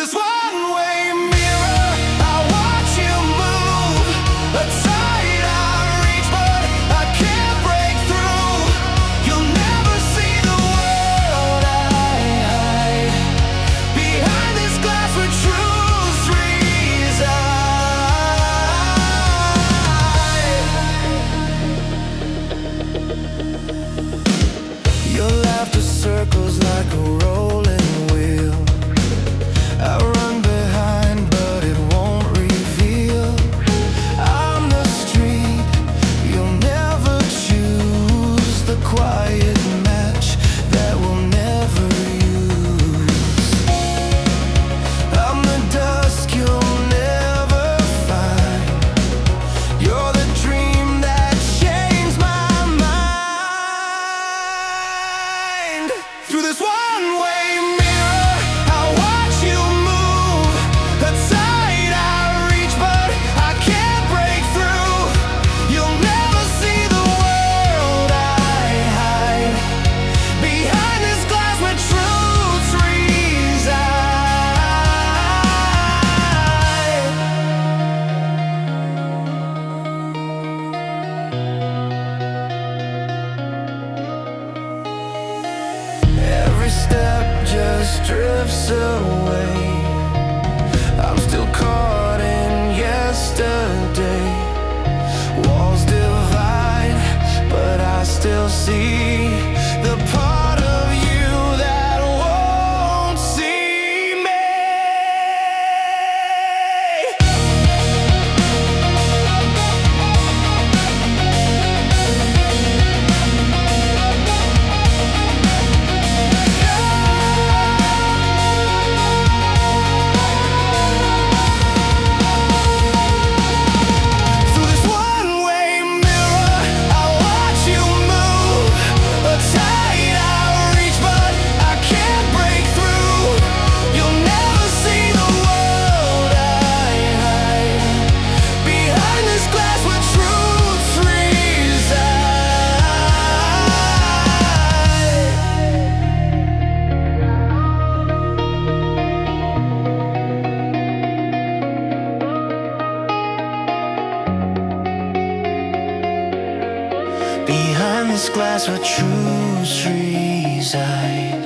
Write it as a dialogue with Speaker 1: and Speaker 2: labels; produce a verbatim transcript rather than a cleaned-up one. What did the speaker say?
Speaker 1: this one-way mirror, I watch you move. A tide I reach, but I can't break through. You'll never see the world I hide. Behind this glass where truth resides. Your laughter circles like a rolling wheel. I run behind, but it won't reveal. I'm the street you'll never choose, the quiet match that we'll never use. I'm the dusk you'll never find. You're the dream that changed my mind. Through this one-way mirror, I watch you move. A tide I reach, but I can't break through. You'll never see the world I hide. Behind this glass where truth resides. Every step just drifts away. I'm still caught in yesterday. Walls divide, but I still see the part of you that won't see me. Through this one-way mirror, I watch you move. A tide I reach, but I can't break through. You'll never see the world I hide. Behind this glass where truth resides. Behind this glass where truth resides.